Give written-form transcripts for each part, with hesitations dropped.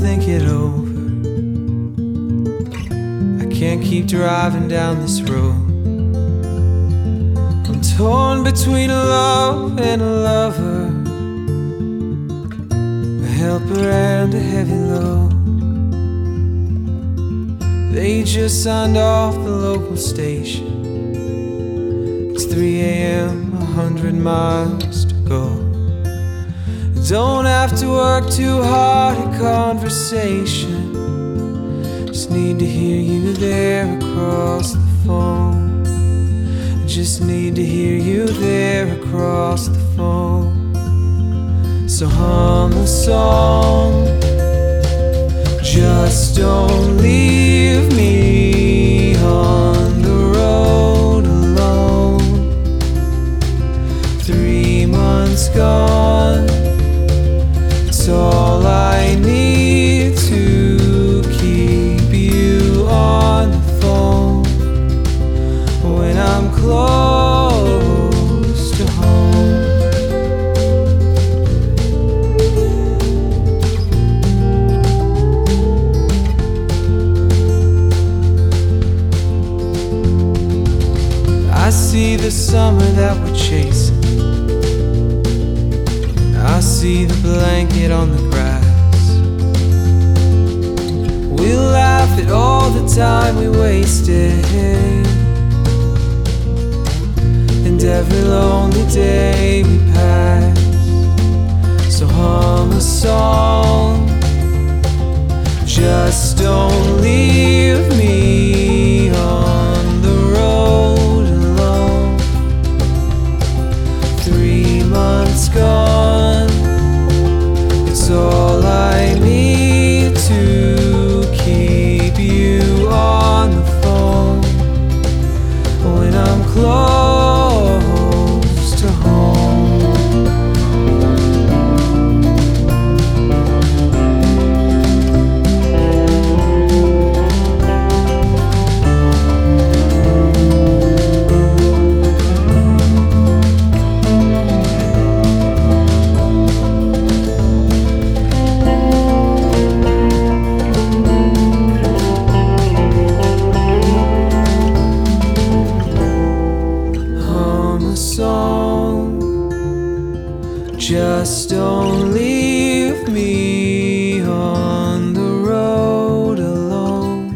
think it over. I can't keep driving down this road. I'm torn between a love and a lover, a helper and a heavy load. They just signed off the local station. It's 3 a.m., 100 miles to go. Don't have to work too hard at conversation. Just need to hear you there across the phone. I just need to hear you there across the phone. So hum a song. Just don't leave me on the road alone. 3 months gone, it's all I need to keep you on the phone when I'm close to home. I see the summer that we're chasing. I see the blanket on the grass. We laugh at all the time we wasted, and every lonely day we pass. So hum a song. Just don't leave me on the road alone. 3 months gone, it's all I need to keep you on the phone when I'm close to home. Just don't leave me on the road alone.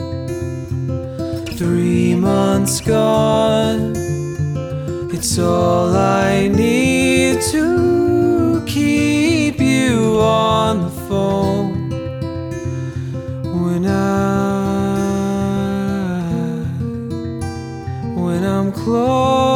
3 months gone, it's all I need to keep you on the phone when I'm close